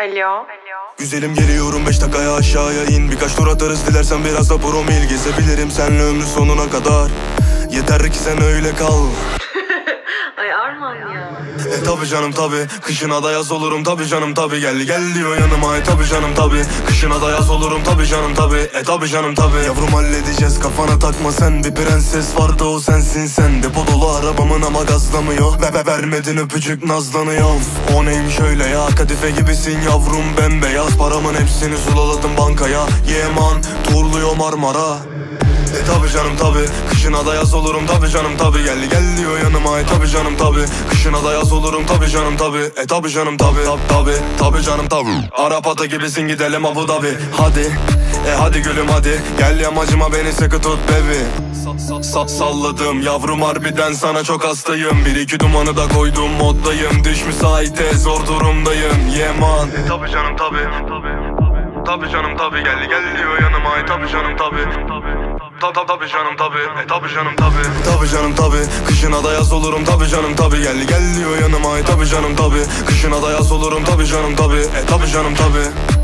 Alo. Güzelim geliyorum 5 dakikaya aşağıya in. Birkaç tur atarız dilersen biraz da promil. Gezebilirim seninle ömrü sonuna kadar. Yeter ki sen öyle kal. Ay Arman ya. Tabi canım tabi, kışına da yaz olurum tabi canım tabi. Gel diyor yanıma tabi canım tabi. Kışına da yaz olurum tabi canım tabi. Tabi canım tabi. Yavrum halledeceğiz, kafana takma sen. Bir prenses vardı o sensin sen. Depo dolu arabamın ama gazlamıyor. Vermedin öpücük nazlanıyor. O neymiş öyle ya, kadife gibisin yavrum bembeyaz. Paramın hepsini sulaladım bankaya. Yeman turluyor Marmara. Tabi canım tabi, kışına da yaz olurum tabi canım tabi. Gel diyor yanıma tabi canım tabi. Kışına da yaz olurum tabi canım tabi. Tabi canım tabi. Tabi canım tabi. Arap atı gibisin, gidelim Abu Dhabi. Hadi hadi gülüm hadi. Gel yamacıma beni sıkı tut baby. Salladım yavrum harbiden sana çok hastayım. Bir iki dumanı da koydum moddayım. Düş müsaite zor durumdayım Yeman. Tabi canım tabi. Tabi canım tabi, gel diyor yanıma tabi canım tabi. Tabi canım tabi, tabi canım tabi. Tabi canım tabi, kışına da yaz olurum tabi canım tabi. Gel diyor yanıma tabi canım tabi. Kışına da yaz olurum tabi canım tabi. Tabi canım tabi.